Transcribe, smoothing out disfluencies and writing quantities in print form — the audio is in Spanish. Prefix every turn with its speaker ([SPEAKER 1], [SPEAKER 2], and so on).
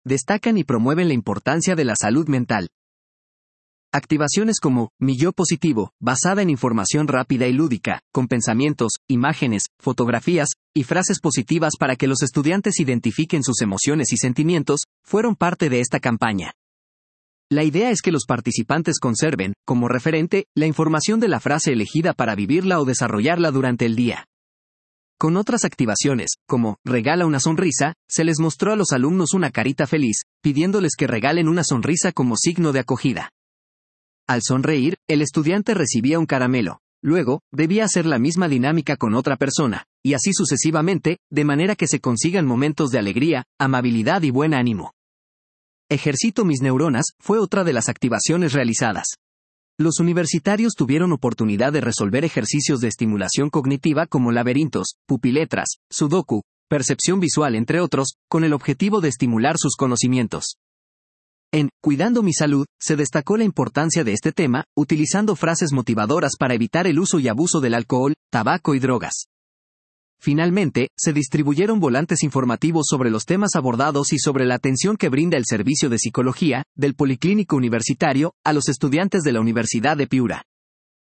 [SPEAKER 1] destacan y promueven la importancia de la salud mental. Activaciones como Mi Yo Positivo, basada en información rápida y lúdica, con pensamientos, imágenes, fotografías y frases positivas para que los estudiantes identifiquen sus emociones y sentimientos, fueron parte de esta campaña. La idea es que los participantes conserven, como referente, la información de la frase elegida para vivirla o desarrollarla durante el día. Con otras activaciones, como Regala una sonrisa, se les mostró a los alumnos una carita feliz, pidiéndoles que regalen una sonrisa como signo de acogida. Al sonreír, el estudiante recibía un caramelo. Luego, debía hacer la misma dinámica con otra persona, y así sucesivamente, de manera que se consigan momentos de alegría, amabilidad y buen ánimo. Ejercito mis neuronas fue otra de las activaciones realizadas. Los universitarios tuvieron oportunidad de resolver ejercicios de estimulación cognitiva como laberintos, pupiletras, sudoku, percepción visual entre otros, con el objetivo de estimular sus conocimientos. En Cuidando mi salud, se destacó la importancia de este tema, utilizando frases motivadoras para evitar el uso y abuso del alcohol, tabaco y drogas. Finalmente, se distribuyeron volantes informativos sobre los temas abordados y sobre la atención que brinda el Servicio de Psicología del Policlínico Universitario a los estudiantes de la Universidad de Piura.